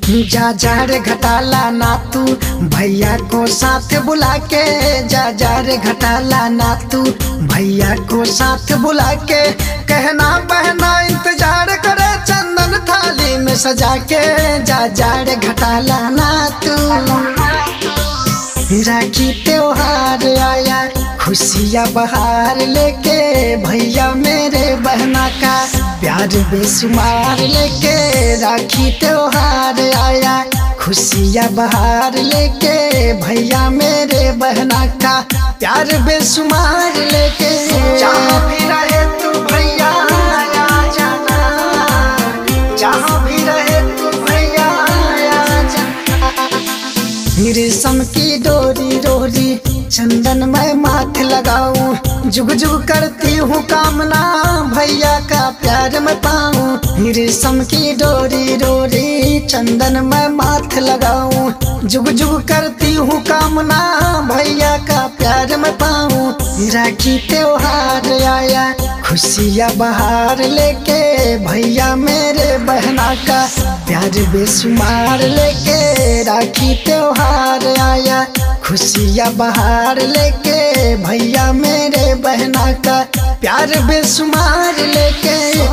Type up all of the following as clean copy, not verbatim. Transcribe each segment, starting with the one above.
जा जा रे घटाला ना तू भैया को साथ बुला के, जा जा रे घटाला ना तू भैया को साथ बुला के। कहना बहना इंतजार करे चंदन थाली में सजा के, जा जा रे घटाला ना तू। राखी त्योहार आया खुशियाँ बहार लेके, भैया मेरे बहना का प्यार बेशुमार लेके। राखी त्योहार आया खुशियाँ बहार लेके, भैया मेरे बहना का प्यार बेशुमार लेके। जहाँ भी रहे तू भैया आ जाना, जहाँ भी रहे तू भैया आ जाना। रेशम की डोरी डोरी चंदन मैं माथे लगाऊं, जुग जुग करती हूँ कामना भैया का प्यार मैं पाऊं। रेशम की डोरी डोरी चंदन मैं माथे लगाऊं, जुग जुग करती हूँ कामना भैया का प्यार मैं पाऊं। राखी त्योहार आया खुशियाँ बहार लेके, भैया मेरे बहना का प्यार बेशुमार लेके। राखी त्योहार आया खुशियाँ बहार लेके, भैया मेरे बहना का प्यार बेशुमार लेके।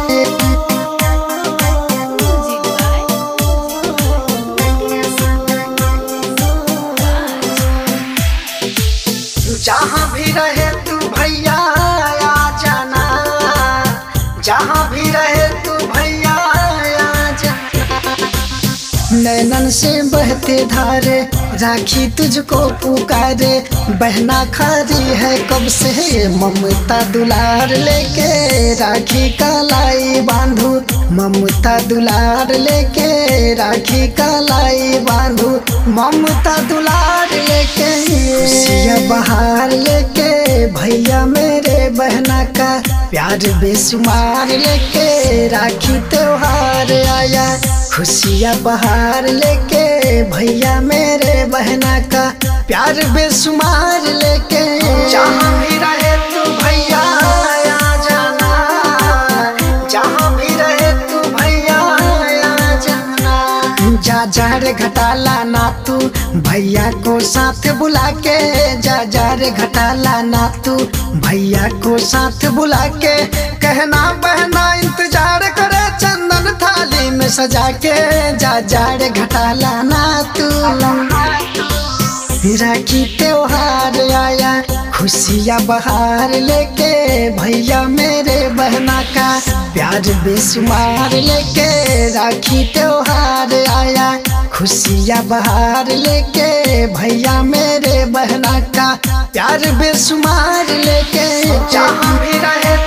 जहाँ भी रहे तू भैया आ जाना, जहाँ भी रहे तू भैया आ जाना। नैनन से बहते धारे राखी तुझको पुकारे, बहना खड़ी है कब से ममता दुलार लेके। राखी का लाई बांधू ममता दुलार लेके, राखी का लाई बांधू ममता दुलार लेके। खुशियाँ बहार लेके, भैया मेरे बहना का प्यार बेशुमार लेके। राखी त्योहार आया खुशियाँ बहार लेके, भैया मेरे बहना का प्यार बेशुमार लेके। जहाँ भी रहे तू भैया आ जाना, जहाँ भी रहे तू भैया आ जाना। जा जा रे घटाला ना तू भैया को साथ बुला के, जा जा रे घटाला ना तू भैया को साथ बुला के। कहना बहना इंतजार करे चंदन थाली में सजा के, जा जा रे घटाला ना तू। राखी त्योहार आया खुशियाँ बहार लेके, भैया मेरे बहना का प्यार बेशुमार लेके। राखी त्योहार आया खुशियाँ बहार लेके, भैया मेरे बहना का प्यार बेशुमार लेके। जहाँ भी रहे